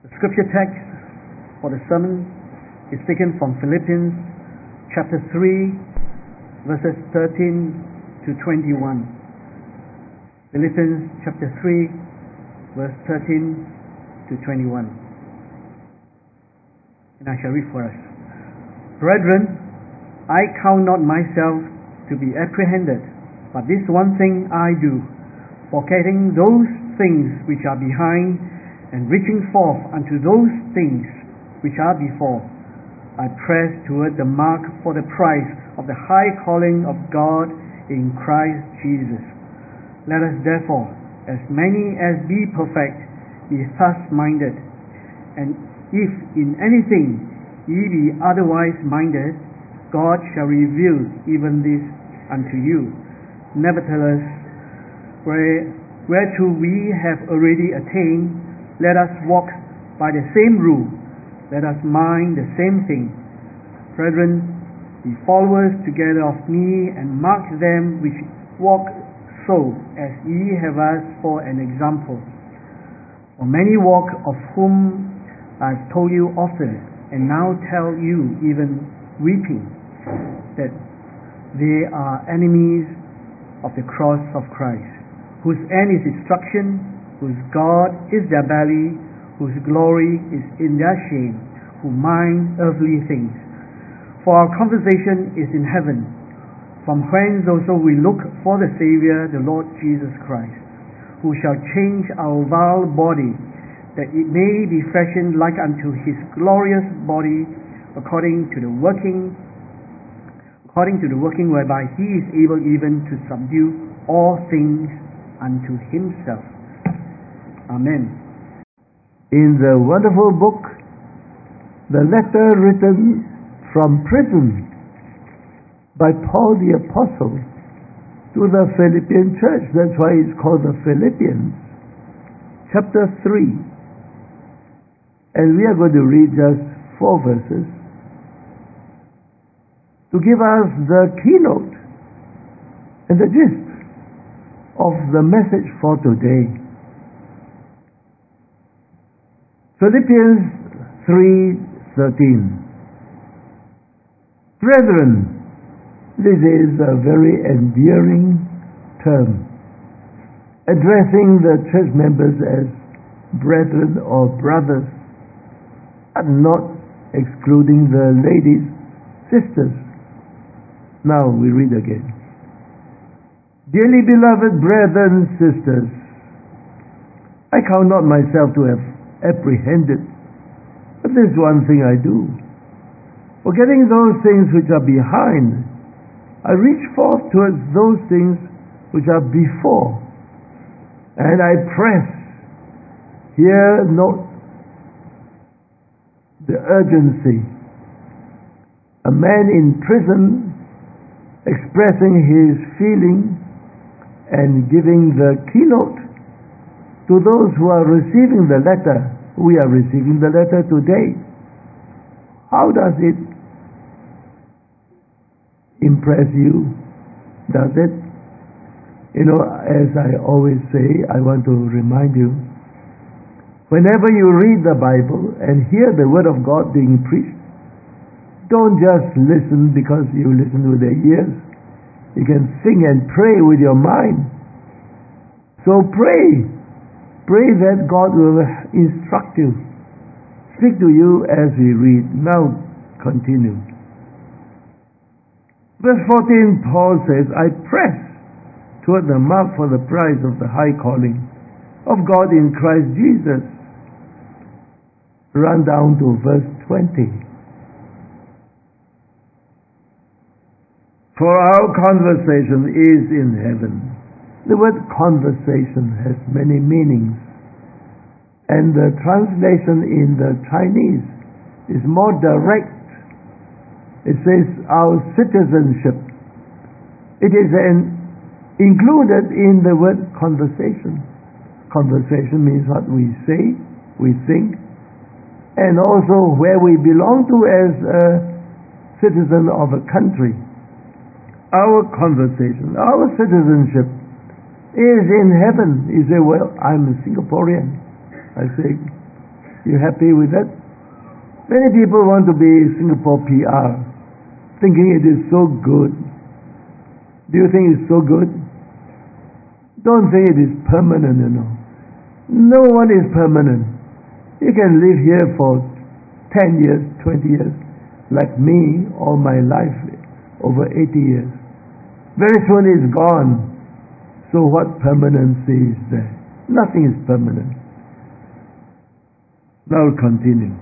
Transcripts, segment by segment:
The scripture text for the sermon is taken from Philippians chapter 3 verses 13 to 21. Philippians chapter 3 verse 13 to 21. And I shall read for us. Brethren, I count not myself to be apprehended, but this one thing I do, forgetting those things which are behind, and reaching forth unto those things which are before, I press toward the mark for the prize of the high calling of God in Christ Jesus. Let us therefore, as many as be perfect, be thus minded. And if in anything ye be otherwise minded, God shall reveal even this unto you. Nevertheless, whereto we have already attained, let us walk by the same rule. Let us mind the same thing. Brethren, be followers together of me, and mark them which walk so, as ye have us for an example. For many walk, of whom I have told you often, and now tell you even weeping, that they are enemies of the cross of Christ, whose end is destruction, whose God is their belly, whose glory is in their shame, who mind earthly things. For our conversation is in heaven, from whence also we look for the Saviour, the Lord Jesus Christ, who shall change our vile body, that it may be fashioned like unto his glorious body, according to the working whereby he is able even to subdue all things unto himself. Amen. In the wonderful book, the letter written from prison by Paul the Apostle to the Philippian church, that's why it's called the Philippians, chapter 3. And we are going to read just 4 verses to give us the keynote and the gist of the message for today. Philippians 3:13. Brethren, this is a very endearing term, addressing the church members as brethren or brothers, and not excluding the ladies, sisters. Now we read again. Dearly beloved brethren and sisters, I count not myself to have apprehended, but this one thing I do, forgetting those things which are behind, I reach forth towards those things which are before, and I press. Here note the urgency. A man in prison expressing his feeling and giving the keynote to those who are receiving the letter. We are receiving the letter today. How does it impress you? Does it? You know, as I always say, I want to remind you, whenever you read the Bible and hear the Word of God being preached, don't just listen because you listen with the ears. You can sing and pray with your mind. So pray. Pray that God will instruct you, speak to you as we read. Now continue. Verse 14, Paul says, I press toward the mark for the prize of the high calling of God in Christ Jesus. Run down to verse 20. For our conversation is in heaven. The word conversation has many meanings, and the translation in the Chinese is more direct. It says our citizenship. It is included in the word conversation. Conversation means what we say, we think, and also where we belong to as a citizen of a country. Our conversation, our citizenship is in heaven. You say, well, I'm a Singaporean. I say, You happy with that? Many people want to be Singapore PR, thinking it is so good. Do you think it's so good? Don't think it is permanent, No one is permanent. You can live here for 10 years, 20 years, like me, all my life, over 80 years. Very soon it's gone. So what permanency is there? Nothing is permanent. Now continue.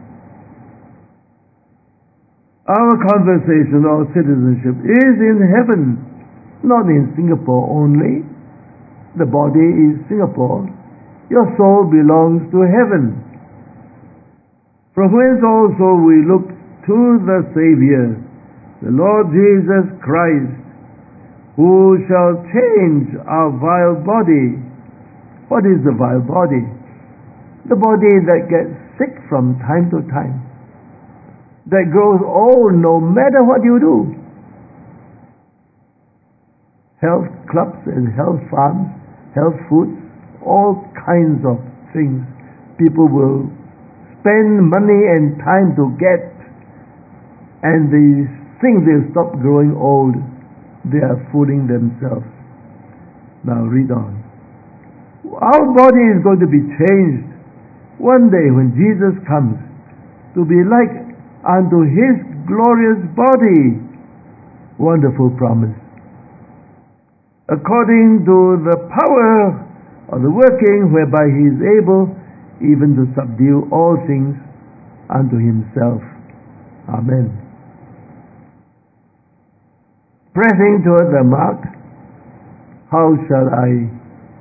Our conversation or citizenship is in heaven, not in Singapore only. The body is Singapore. Your soul belongs to heaven, from whence also we look to the Savior, the Lord Jesus Christ, who shall change our vile body. What is the vile body? The body that gets sick from time to time, that grows old no matter what you do. Health clubs and health farms, health foods, all kinds of things people will spend money and time to get, and these things they'll stop growing old. They are fooling themselves. Now read on. Our body is going to be changed one day when Jesus comes, to be like unto His glorious body. Wonderful promise. According to the power of the working whereby He is able even to subdue all things unto Himself. Amen. Pressing toward the mark, how shall I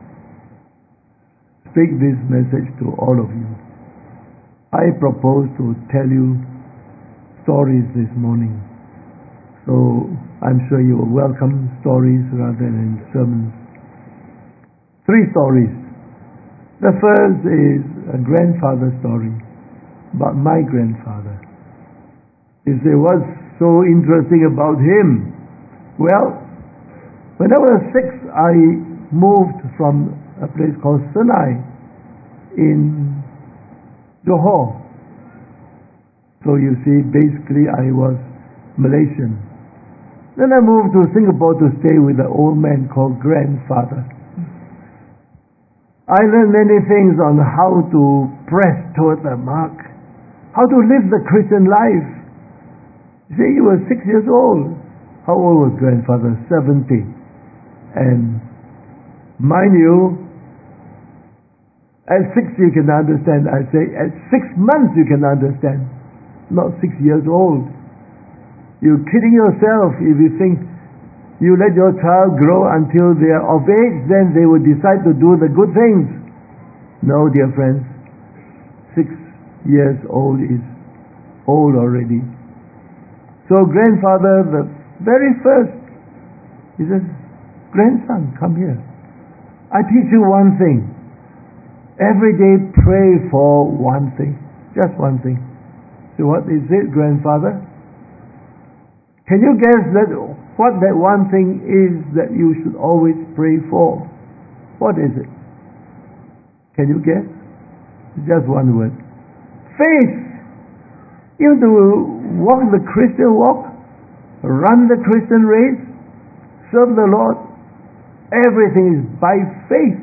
speak this message to all of you? I propose to tell you stories this morning. So I'm sure you will welcome stories rather than sermons. 3 stories. The first is a grandfather story about my grandfather. You say, what's so interesting about him? Well, when I was 6, I moved from a place called Senai in Johor. So you see, basically I was Malaysian. Then I moved to Singapore to stay with an old man called grandfather. I learned many things on how to press toward the mark, how to live the Christian life. You see, he was 6 years old. How old was grandfather? 70. And mind you, at 6 you can understand. I say at 6 months you can understand, not 6 years old. You're kidding yourself if you think you let your child grow until they are of age, then they will decide to do the good things. No, dear friends, 6 years old is old already. So grandfather, the very first, he says, grandson, come here. I teach you one thing. Every day pray for one thing. Just one thing. So what is it, grandfather? Can you guess what that one thing is that you should always pray for? What is it? Can you guess? Just one word. Faith. You have to walk the Christian walk, run the Christian race, serve the Lord. Everything is by faith.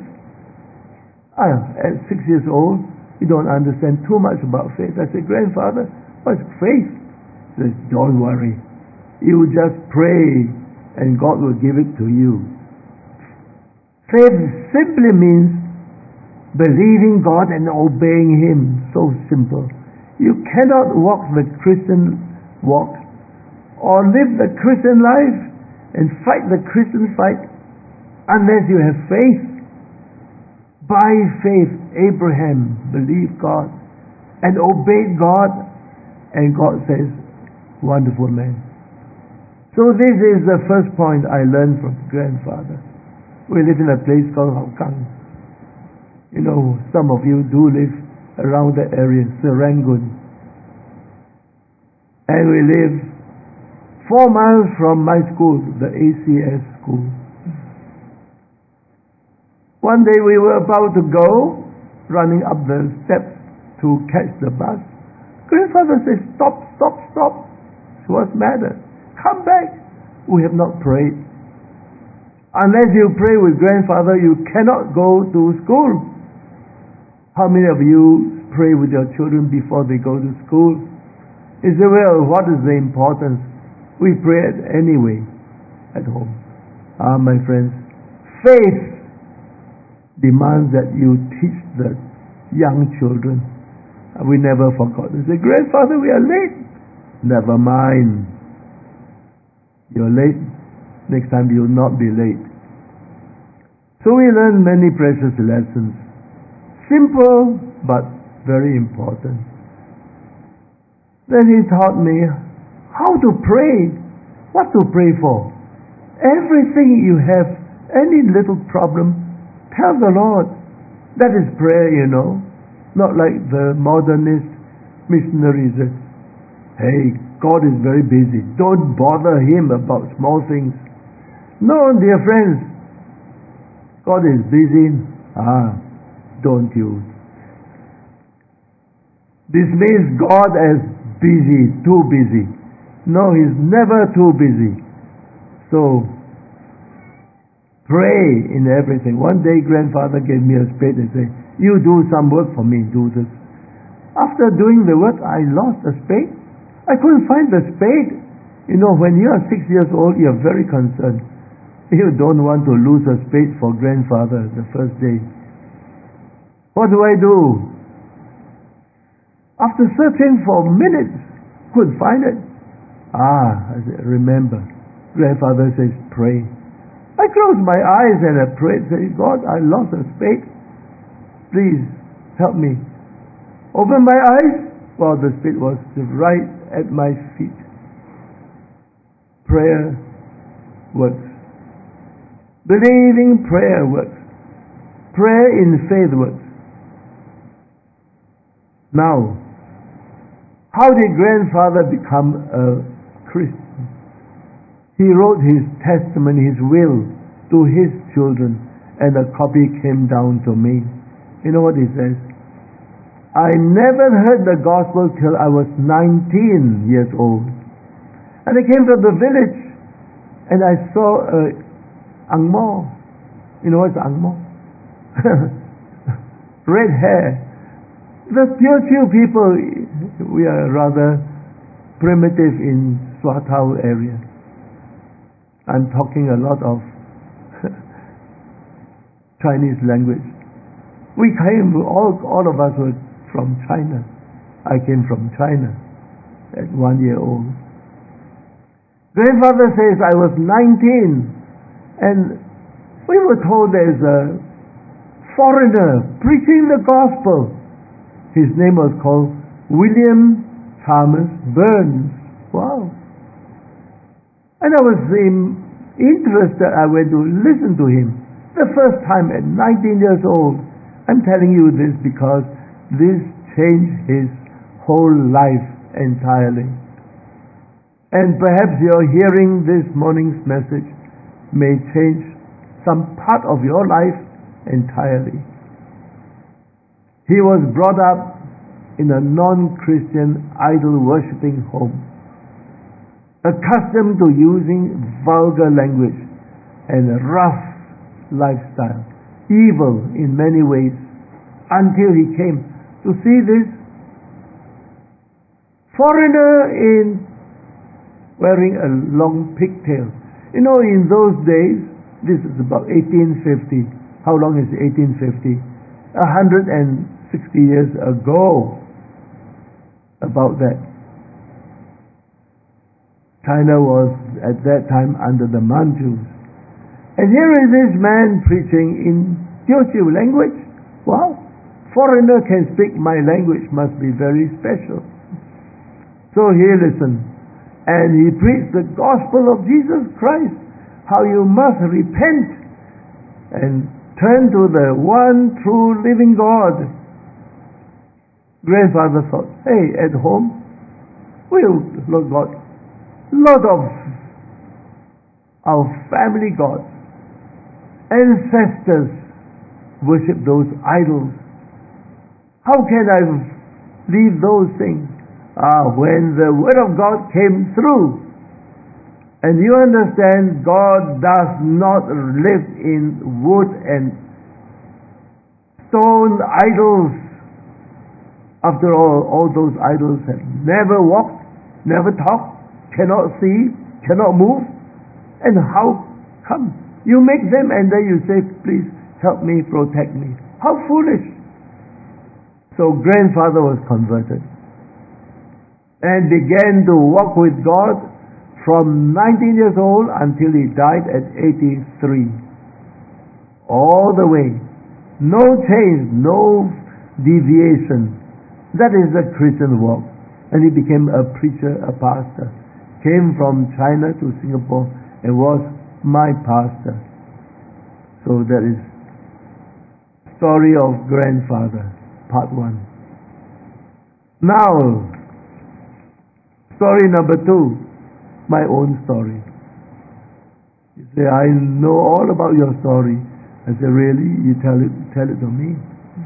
At 6 years old, you don't understand too much about faith. I said, grandfather, what's faith? He says, don't worry. You just pray and God will give it to you. Faith simply means believing God and obeying Him. So simple. You cannot walk the Christian walk or live the Christian life and fight the Christian fight unless you have faith. By faith, Abraham believed God and obeyed God, and God says, wonderful man. So this is the first point I learned from grandfather. We live in a place called Hougang. You know, some of you do live around that area, Serangoon. And we live 4 miles from my school, the ACS school. One day we were about to go, running up the steps to catch the bus. Grandfather says, stop. What's the matter? Come back. We have not prayed. Unless you pray with grandfather, you cannot go to school. How many of you pray with your children before they go to school? He said, well, what is the importance? We pray it anyway at home. My friends, faith demands that you teach the young children. We never forgot. They say, grandfather, we are late. Never mind. You're late. Next time you will not be late. So we learn many precious lessons. Simple, but very important. Then he taught me how to pray. What to pray for. Everything you have, any little problem, tell the Lord. That is prayer, you know. Not like the modernist missionaries that, hey, God is very busy. Don't bother Him about small things. No, dear friends. God is busy. Don't you dismiss God as busy, too busy. No, He's never too busy. So, pray in everything. One day, grandfather gave me a spade and said, you do some work for me, do this. After doing the work, I lost a spade. I couldn't find the spade. You know, when you are 6 years old, you are very concerned. You don't want to lose a spade for grandfather the first day. What do I do? After searching for minutes, couldn't find it. I said, remember, grandfather says, pray. I closed my eyes and I prayed, saying, God, I lost a spade. Please help me. Open my eyes. Well, the spade was right at my feet. Prayer works. Believing prayer works. Prayer in faith works. Now, how did grandfather become a Christian? He wrote his testament, his will, to his children, and a copy came down to me. You know what he says? I never heard the gospel till I was 19 years old. And I came from the village, and I saw a Ang Mo. You know what's Ang Mo? Red hair. The Teochew people, we are rather primitive in Swatao area. I'm talking a lot of Chinese language. We came, all of us were from China. I came from China at 1 year old. Grandfather says I was 19 and we were told there's a foreigner preaching the gospel. His name was called William Thomas Burns. Wow. And I was interested. I went to listen to him. The first time at 19 years old. I'm telling you this because this changed his whole life entirely. And perhaps your hearing this morning's message may change some part of your life entirely. He was brought up in a non-Christian idol-worshipping home, accustomed to using vulgar language and a rough lifestyle, evil in many ways, until he came to see this foreigner in wearing a long pigtail. You know, in those days, this is about 1850. How long is 1850? 160 years ago. About that. China was at that time under the Manchus. And here is this man preaching in Teochew language. Wow, foreigner can speak my language, must be very special. So he listened, and he preached the gospel of Jesus Christ, how you must repent and turn to the one true living God. Grandfather thought, hey, at home, we'll got lot of our family gods. Ancestors worship those idols. How can I Leave those things. When the Word of God came through, and you understand God does not live in wood and stone idols. After all those idols have never walked, never talked, cannot see, cannot move. And how come? You make them and then you say, please help me, protect me. How foolish. So grandfather was converted and began to walk with God from 19 years old until he died at 83. All the way. No change, no deviation. That is the Christian walk. And he became a preacher, a pastor. Came from China to Singapore and was my pastor. So that is story of grandfather, part 1. Now, story number 2, my own story. You say, I know all about your story. I say, really? You tell it to me.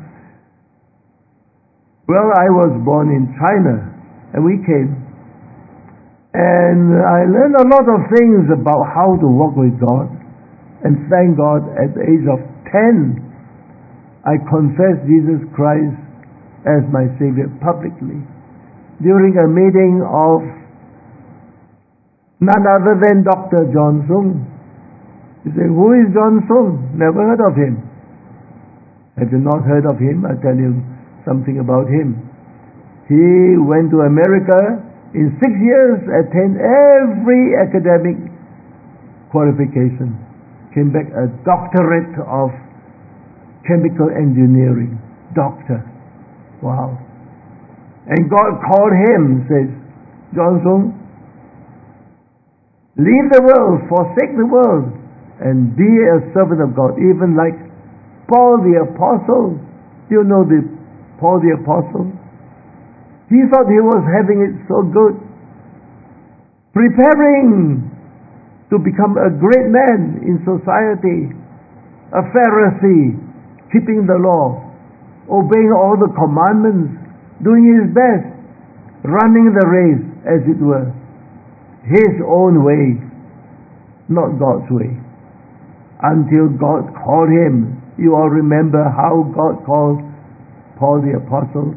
Well, I was born in China, and we came. And I learned a lot of things about how to walk with God. And thank God, at the age of 10, I confessed Jesus Christ as my Savior publicly. During a meeting of none other than Dr. John Sung. You say, who is John Sung? Never heard of him. Have you not heard of him? I'll tell you something about him. He went to America. In 6 years, attained every academic qualification. Came back a doctorate of chemical engineering. Doctor. Wow. And God called him, says, John Sung, leave the world, forsake the world, and be a servant of God. Even like Paul the Apostle. Do you know Paul the Apostle? He thought he was having it so good, preparing to become a great man in society, a Pharisee, keeping the law, obeying all the commandments, doing his best, running the race, as it were, his own way, not God's way. Until God called him. You all remember how God called Paul the Apostle.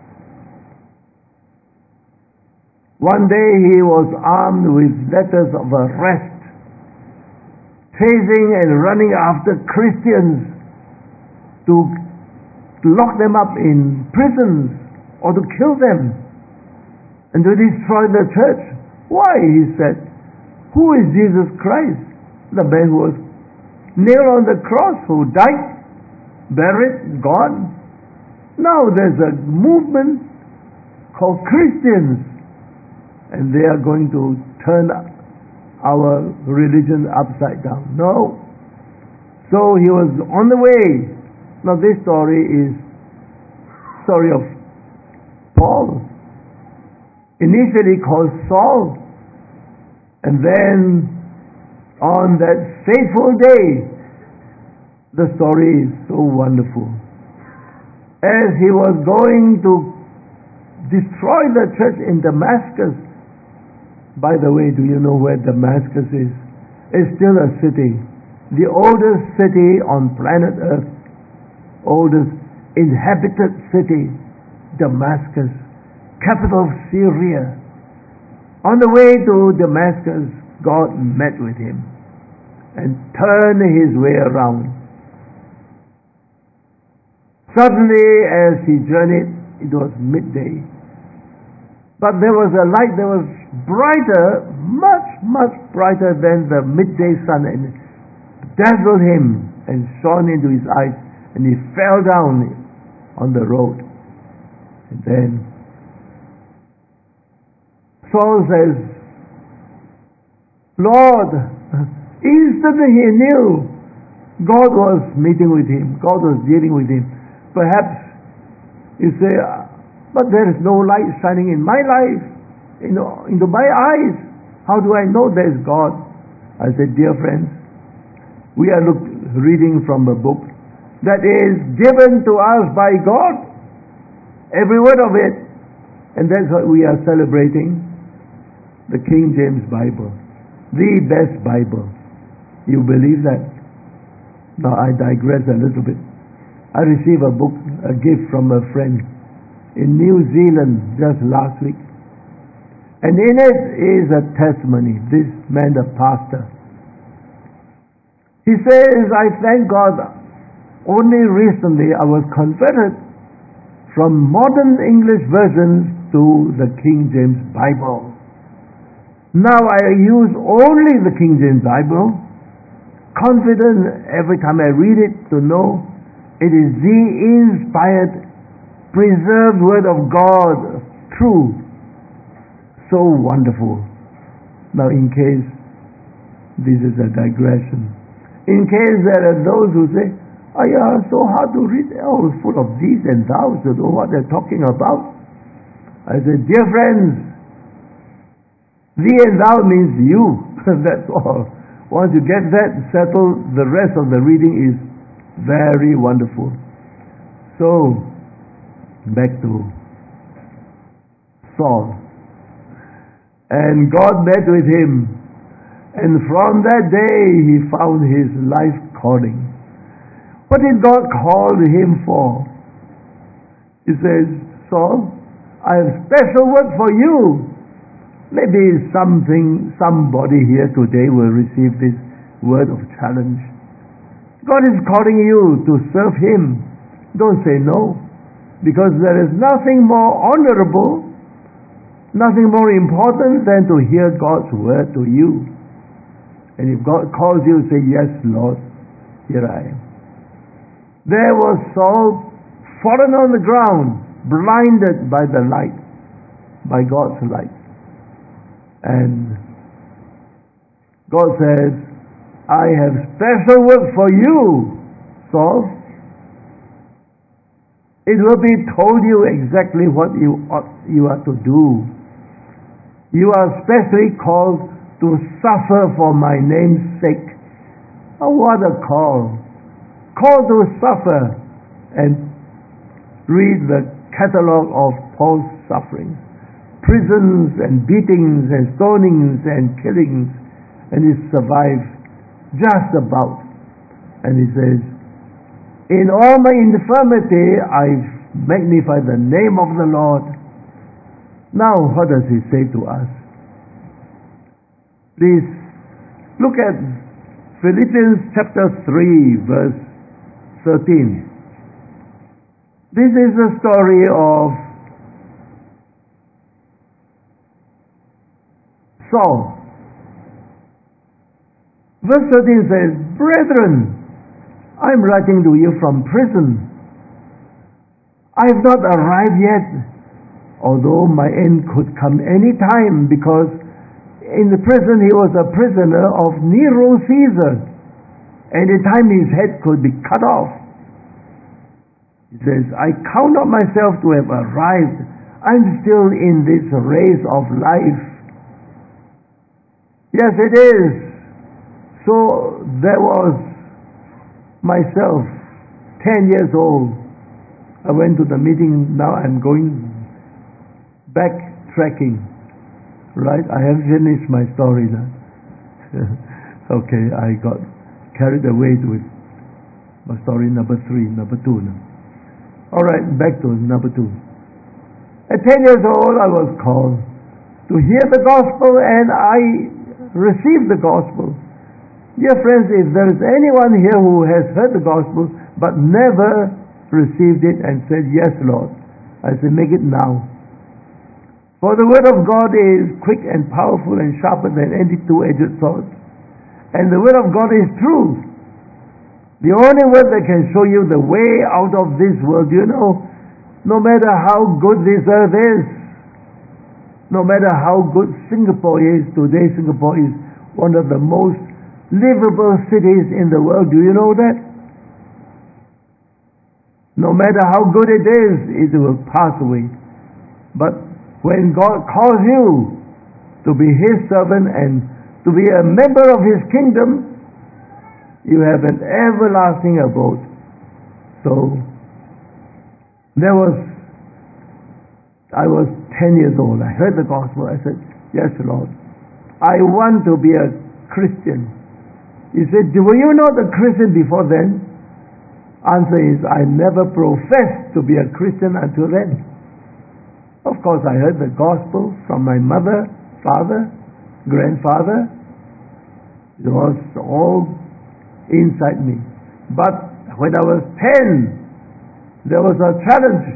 One day he was armed with letters of arrest, chasing and running after Christians to lock them up in prisons or to kill them and to destroy the church. Why? He said, who is Jesus Christ? The man who was nailed on the cross, who died, buried, gone. Now there's a movement called Christians, and they are going to turn our religion upside down. No. So he was on the way. Now this story is story of Paul, initially called Saul, and then on that fateful day, the story is so wonderful. As he was going to destroy the church in Damascus. By the way, do you know where Damascus is? It's still a city. The oldest city on planet Earth. Oldest inhabited city. Damascus. Capital of Syria. On the way to Damascus, God met with him and turned his way around. Suddenly, as he journeyed, it was midday. But there was a light that was brighter, much, much brighter than the midday sun, and it dazzled him and shone into his eyes, and he fell down on the road. And then Saul says, Lord, instantly he knew God was meeting with him, God was dealing with him. Perhaps you say, but there is no light shining in my life, into my eyes. How do I know there is God? I said, dear friends, we are reading from a book that is given to us by God. Every word of it. And that's what we are celebrating, the King James Bible, the best Bible. You believe that? Now I digress a little bit. I received a gift from a friend in New Zealand just last week. And in it is a testimony. This man, the pastor, he says, I thank God, only recently I was converted from modern English versions to the King James Bible. Now I use only the King James Bible, confident every time I read it to know it is the inspired, preserved Word of God, true. So wonderful. Now in case this is a digression, in case there are those who say, oh yeah, so hard to read, oh, full of these and thous, you know what they're talking about. I said, dear friends, thee and thou means you. That's all. Once you get that settled, the rest of the reading is very wonderful. So, back to Saul. And God met with him, and from that day he found his life calling. What did God call him for? He says, Saul, I have special work for you. Maybe somebody here today will receive this word of challenge. God is calling you to serve Him. Don't say no, because there is nothing more honorable, nothing more important than to hear God's word to you. And if God calls you, say, yes, Lord, here I am. There was Saul, fallen on the ground, blinded by the light, by God's light. And God says, I have special work for you, Saul. It will be told you exactly what you are to do. You are specially called to suffer for my name's sake. Oh, what a call. Call to suffer. And read the catalogue of Paul's sufferings. Prisons and beatings and stonings and killings. And he survived just about. And he says, in all my infirmity, I've magnified the name of the Lord. Now, what does he say to us? Please look at Philippians chapter 3, verse 13. This is the story of Saul. Verse 13 says, brethren, I'm writing to you from prison. I have not arrived yet, although my end could come any time, because in the prison he was a prisoner of Nero Caesar. Any time his head could be cut off. He says, I count not myself to have arrived. I'm still in this race of life. Yes, it is. So there was myself, 10 years old. I went to the meeting, now I'm going backtracking. Right? I haven't finished my story now. Okay, I got carried away with my story number 2 now. Alright, back to number 2. At 10 years old, I was called to hear the gospel, and I received the gospel. Dear friends, if there is anyone here who has heard the gospel but never received it and said, yes, Lord, I say, make it now. For the word of God is quick and powerful and sharper than any two-edged sword. And the word of God is truth. The only word that can show you the way out of this world, you know, no matter how good this earth is, no matter how good Singapore is, today Singapore is one of the most livable cities in the world. Do you know that? No matter how good it is, it will pass away. But when God calls you to be His servant and to be a member of His kingdom, you have an everlasting abode. So I was 10 years old. I heard the gospel. I said, yes, Lord, I want to be a Christian. He said, were you not a Christian before then? Answer is, I never professed to be a Christian until then. Of course, I heard the gospel from my mother, father, grandfather. It was all inside me. But when I was 10, there was a challenge.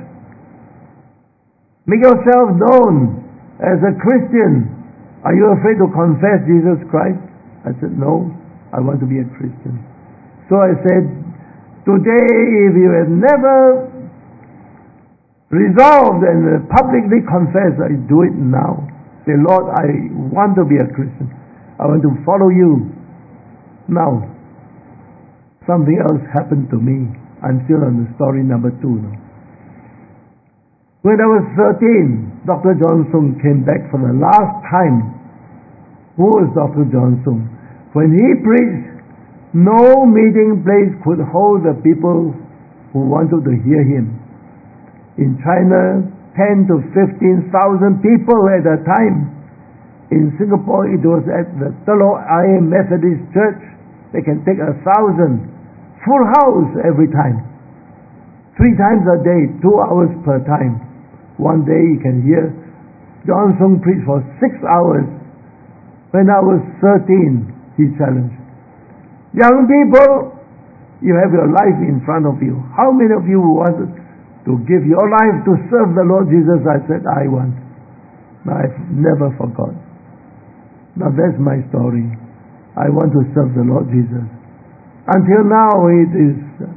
Make yourself known as a Christian. Are you afraid to confess Jesus Christ? I said, no, I want to be a Christian. So I said, today, if you have never resolved and publicly confessed, I do it now. Say, Lord, I want to be a Christian. I want to follow you. Now, something else happened to me. I'm still on the story number 2 now. When I was 13, Dr. Johnson came back for the last time. Who was Dr. Johnson? When he preached, no meeting place could hold the people who wanted to hear him. In China, 10 to 15,000 people at a time. In Singapore, it was at the Telok Ayer Methodist Church. They can take 1,000. Full house every time. 3 times a day, 2 hours per time. One day you can hear Johnson preach for 6 hours. When I was 13, he challenged, young people, you have your life in front of you. How many of you want to give your life to serve the Lord Jesus? I said, I want. I've never forgot. Now that's my story. I want to serve the Lord Jesus. Until now it is,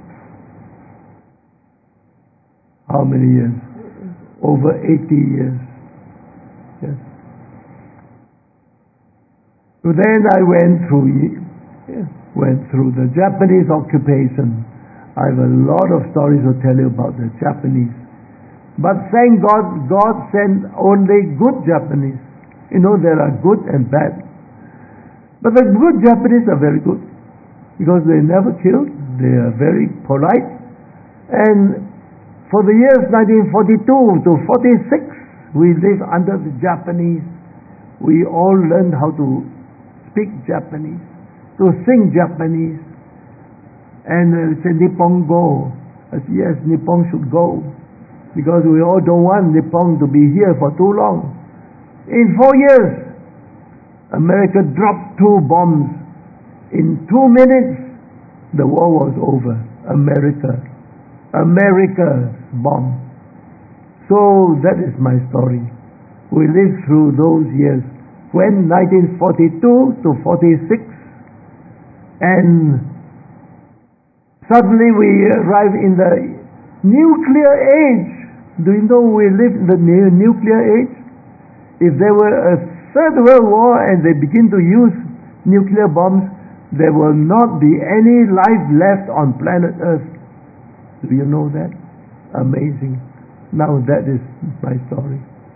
how many years? Over 80 years. Yes. So then I went through the Japanese occupation. I have a lot of stories to tell you about the Japanese. But thank God, God sent only good Japanese. You know, there are good and bad. But the good Japanese are very good because they never killed. They are very polite. And for the years 1942 to 46, we lived under the Japanese. We all learned how to speak Japanese, to sing Japanese. And say Nippon go. I said, yes, Nippon should go. Because we all don't want Nippon to be here for too long. In 4 years, America dropped 2 bombs. In 2 minutes, the war was over. America's bomb. So that is my story. We lived through those years when 1942 to 46, and suddenly we arrived in the nuclear age. Do you know we live in the nuclear age? If there were a third world war and they begin to use nuclear bombs, there will not be any life left on planet Earth. Do you know that? Amazing. Now that is my story.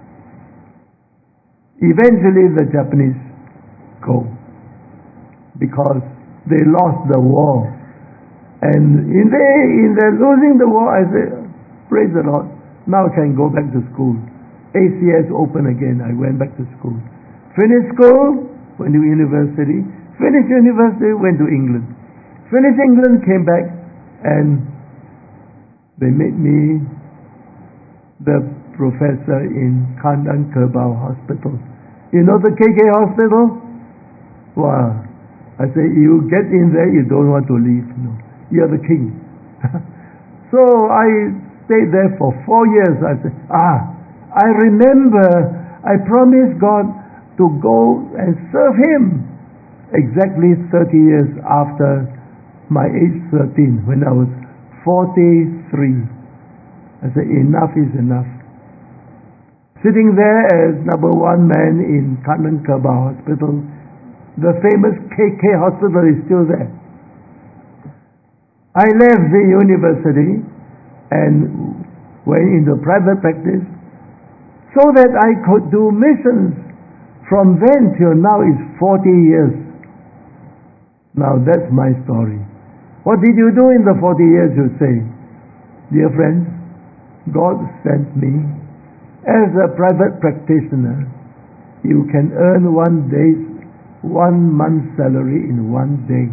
Eventually the Japanese go because they lost the war. And in their losing the war, I say, praise the Lord, now I can go back to school. ACS open again, I went back to school. Finished school, went to university. Finished university, went to England. Finished England, came back, and they made me the professor in Kandang Kerbau Hospital. You know the KK Hospital? Wow. I say, you get in there, you don't want to leave. No. You're the king. So I stayed there for 4 years. I said, I remember I promised God to go and serve Him exactly 30 years after my age 13, when I was 43. I said, enough is enough. Sitting there as number 1 man in Kandang Kerbau Hospital, the famous KK Hospital is still there. I left the university and went into private practice so that I could do missions. From then till now is 40 years. Now that's my story. What did you do in the 40 years, you say? Dear friends, God sent me As a private practitioner, you can earn 1 month's salary in 1 day.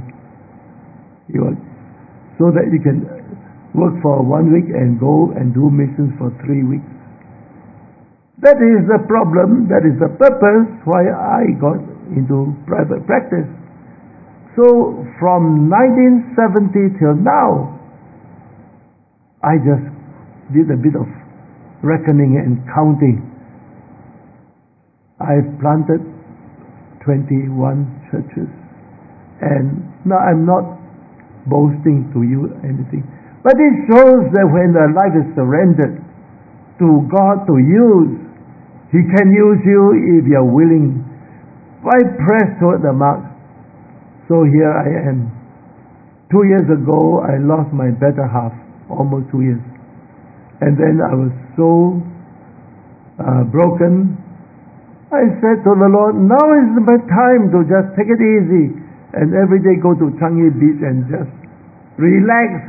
So that you can work for 1 week and go and do missions for 3 weeks. That is the problem, that is the purpose why I got into private practice. So from 1970 till now, I just did a bit of reckoning and counting. I've planted 21 churches, and now I'm not boasting to you anything, but it shows that when the life is surrendered to God to use, He can use you if you're willing. Why press toward the mark? So here I am. 2 years ago, I lost my better half, almost 2 years. And then I was so broken. I said to the Lord, now is my time to just take it easy and every day go to Changi Beach and just relax.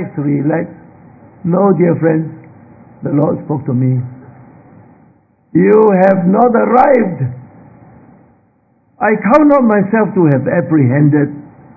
No, dear friends, the Lord spoke to me. You have not arrived. I count not myself to have apprehended.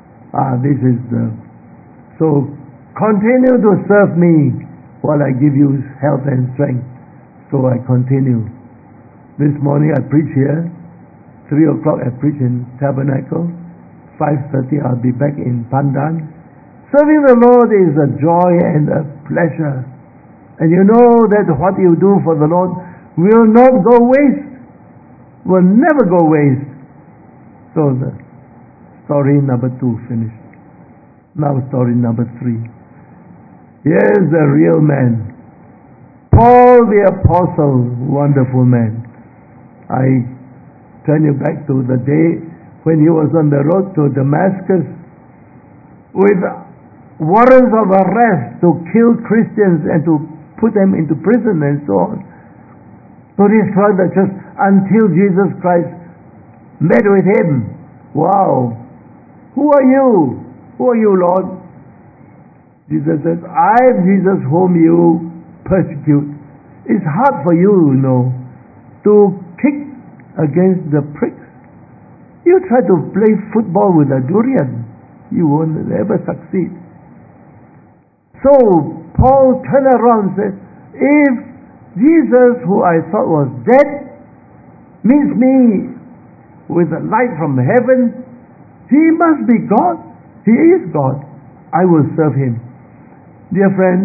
So continue to serve me while I give you health and strength. So I continue. This morning I preach here. 3 o'clock I preach in Tabernacle. 5:30 I'll be back in Pandan. Serving the Lord is a joy and a pleasure. And you know that what you do for the Lord will not go waste. Will never go waste. So the story number 2 finished. Now story number 3. Here's the real man. Paul the Apostle, wonderful man. I turn you back to the day when he was on the road to Damascus with warrants of arrest to kill Christians and to put them into prison and so on, to destroy the church until Jesus Christ met with him. Wow! Who are you? Who are you, Lord? Jesus says, I am Jesus whom you persecute. It's hard for you, to kick against the pricks. You try to play football with a durian, you won't ever succeed. So Paul turned around and said, if Jesus, who I thought was dead, meets me with a light from heaven, he must be God. He is God. I will serve him. Dear friends,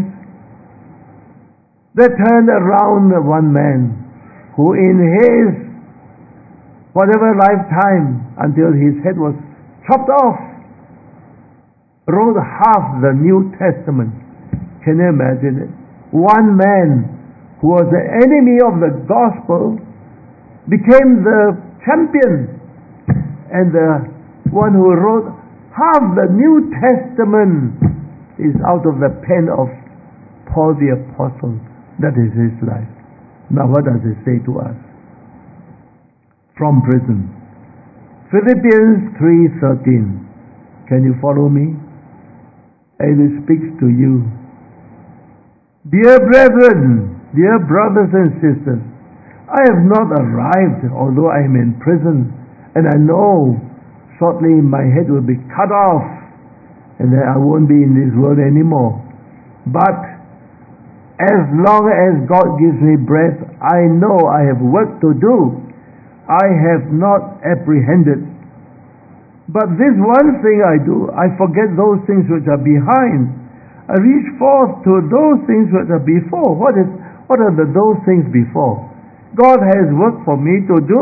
there turned around one man who in his whatever lifetime, until his head was chopped off, wrote half the New Testament. Can you imagine it? One man who was the enemy of the gospel became the champion, and the one who wrote half the New Testament is out of the pen of Paul the Apostle. That is his life. Now what does it say to us? From prison. Philippians 3:13. Can you follow me? And it speaks to you. Dear brethren, dear brothers and sisters, I have not arrived, although I am in prison, and I know shortly my head will be cut off, and then I won't be in this world anymore. But as long as God gives me breath, I know I have work to do. I have not apprehended. But this one thing I do, I forget those things which are behind. I reach forth to those things which are before. What are those things before? God has work for me to do.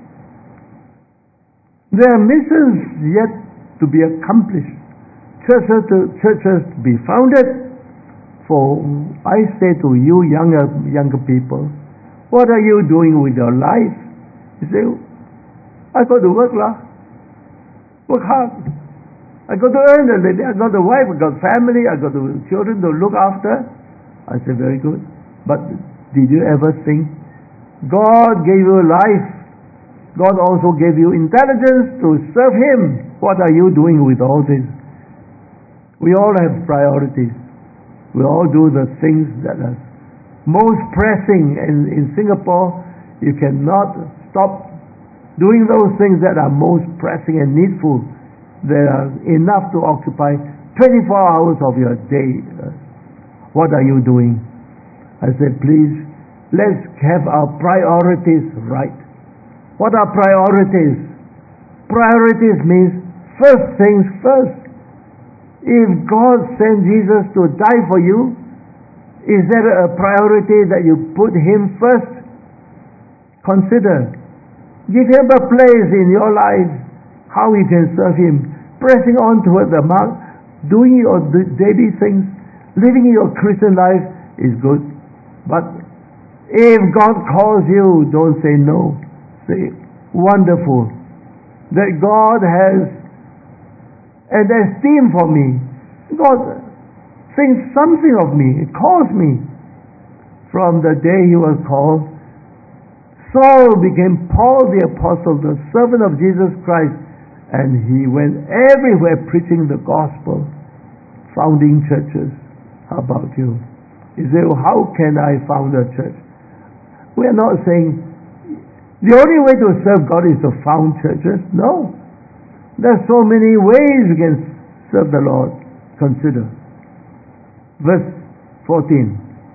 There are missions yet to be accomplished. Churches to be founded. For I say to you younger people, what are you doing with your life? You say, I got to work hard. I got to earn a living. I got a wife, I got family, I got children to look after. I say, very good. But did you ever think God gave you life? God also gave you intelligence to serve Him. What are you doing with all this? We all have priorities. We all do the things that are most pressing. And in Singapore, you cannot stop doing those things that are most pressing and needful. There are enough to occupy 24 hours of your day. What are you doing? I said, please, let's have our priorities right. What are priorities? Priorities means first things first. If God sent Jesus to die for you, is there a priority that you put Him first? Consider. Give Him a place in your life, how you can serve Him, pressing on toward the mark, doing your daily things, living your Christian life is good. But if God calls you, don't say no. Say, wonderful, that God has an esteem for me. God thinks something of me, calls me. From the day he was called, Saul became Paul the Apostle, the servant of Jesus Christ, and he went everywhere preaching the gospel, founding churches. How about you? You say, well, how can I found a church? We are not saying the only way to serve God is to found churches. No. There are so many ways you can serve the Lord. Consider. Verse 14.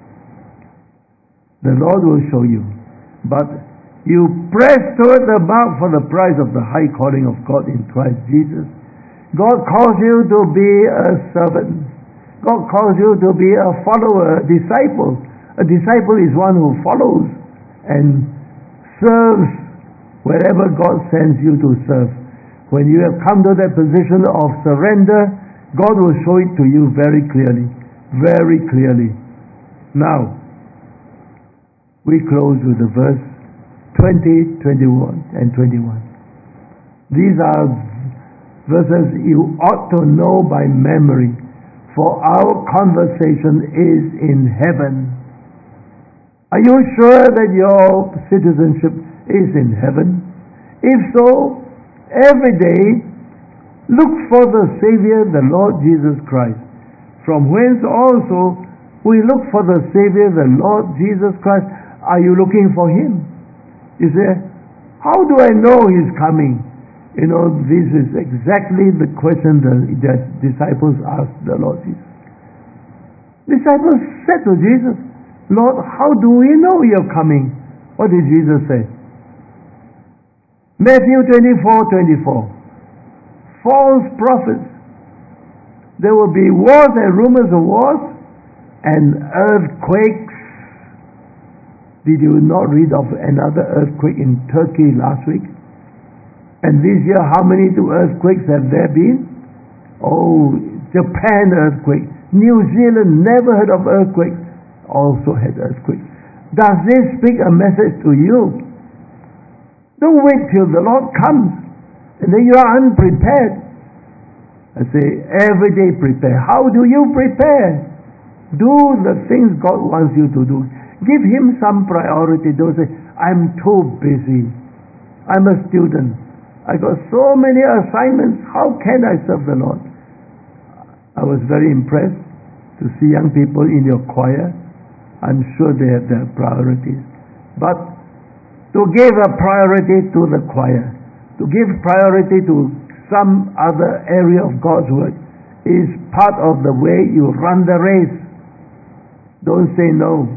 The Lord will show you. But you press toward the mark for the prize of the high calling of God in Christ Jesus. God calls you to be a servant. God calls you to be a follower, a disciple. A disciple is one who follows and serves wherever God sends you to serve. When you have come to that position of surrender, God will show it to you very clearly. Very clearly. Now, we close with the verse 20, 21, and 21. These are verses you ought to know by memory, for our conversation is in heaven. Are you sure that your citizenship is in heaven? If so, every day look for the Savior, the Lord Jesus Christ, from whence also we look for the Savior, the Lord Jesus Christ. Are you looking for Him? You say, how do I know He's coming? You know, this is exactly the question that disciples asked the Lord Jesus. Disciples said to Jesus, Lord, how do we know You're coming? What did Jesus say? Matthew 24:24. False prophets. There will be wars and rumors of wars and earthquakes. Did you not read of another earthquake in Turkey last week? And this year, how many earthquakes have there been? Oh, Japan earthquake. New Zealand, never heard of earthquakes, also had earthquakes. Does this speak a message to you? Don't wait till the Lord comes and then you are unprepared. I say, every day prepare. How do you prepare? Do the things God wants you to do. Give Him some priority. Don't say, I'm too busy. I'm a student. I got so many assignments. How can I serve the Lord? I was very impressed to see young people in your choir. I'm sure they have their priorities. But to give a priority to the choir, to give priority to some other area of God's work is part of the way you run the race. Don't say no.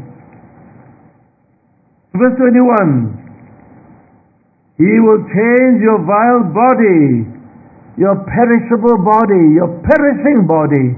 Verse 21. He will change your vile body, your perishable body, your perishing body.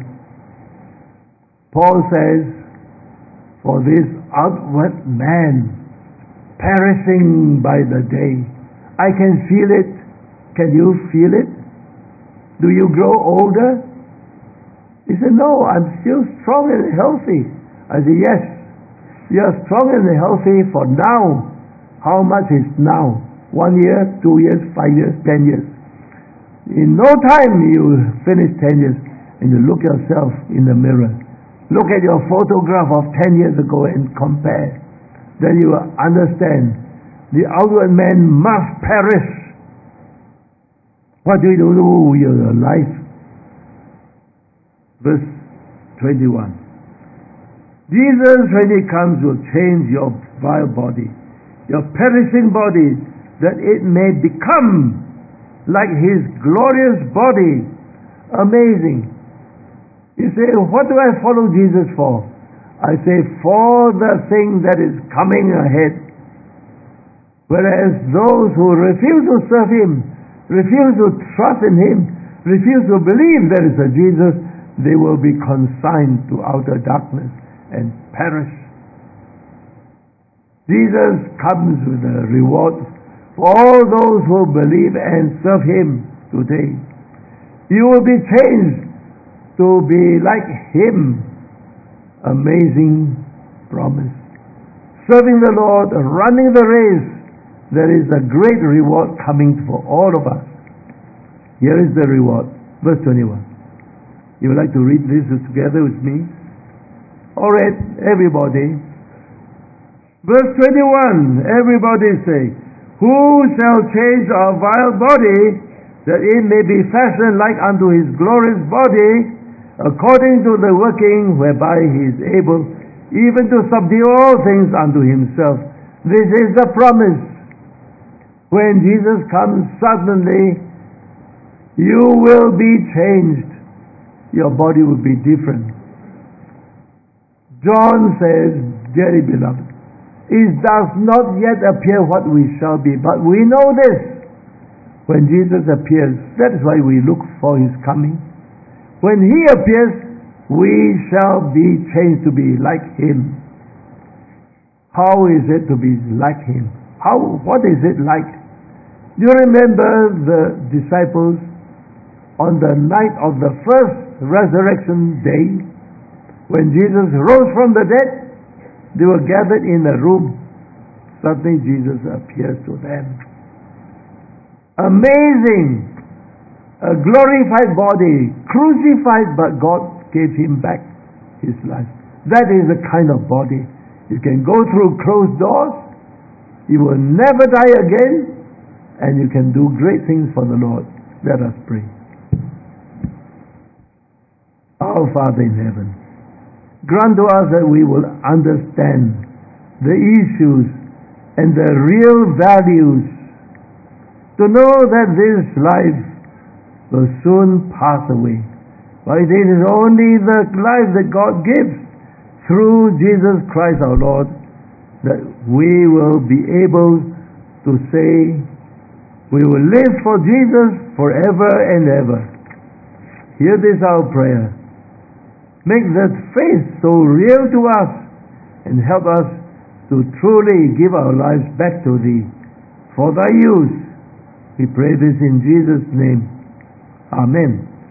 Paul says, for this outward man perishing by the day. I can feel it. Can you feel it? Do you grow older? He said, no, I'm still strong and healthy. I said, yes, you are strong and healthy for now. How much is now? 1 year, 2 years, 5 years, 10 years. In no time you finish 10 years and you look yourself in the mirror. Look at your photograph of 10 years ago and compare. Then you will understand the outward man must perish. What do you do with your life? Verse 21. Jesus, when He comes, will change your vile body, your perishing body, that it may become like His glorious body. Amazing. You say, what do I follow Jesus for? I say, for the thing that is coming ahead. Whereas those who refuse to serve Him, refuse to trust in Him, refuse to believe there is a Jesus, they will be consigned to outer darkness and perish. Jesus comes with a reward for all those who believe and serve Him today. You will be changed to be like Him. Amazing promise. Serving the Lord, running the race, there is a great reward coming for all of us. Here is the reward. Verse 21. You would like to read this together with me? Alright, everybody. Verse 21. Everybody say, who shall change our vile body, that it may be fashioned like unto His glorious body, according to the working whereby He is able even to subdue all things unto Himself. This is the promise. When Jesus comes suddenly, you will be changed. Your body will be different. John says, dearly beloved, it does not yet appear what we shall be, but we know this. When Jesus appears, that is why we look for His coming. When He appears, we shall be changed to be like Him. How is it to be like Him? What is it like? Do you remember the disciples on the night of the first resurrection day, when Jesus rose from the dead? They were gathered in a room. Suddenly Jesus appears to them. Amazing! A glorified body, crucified, but God gave Him back His life. That is the kind of body. You can go through closed doors, you will never die again, and you can do great things for the Lord. Let us pray. Our Father in heaven, grant to us that we will understand the issues and the real values, to know that this life will soon pass away. But it is only the life that God gives through Jesus Christ our Lord that we will be able to say, we will live for Jesus forever and ever. Hear this our prayer. Make that faith so real to us and help us to truly give our lives back to Thee for Thy use. We pray this in Jesus' name. Amen.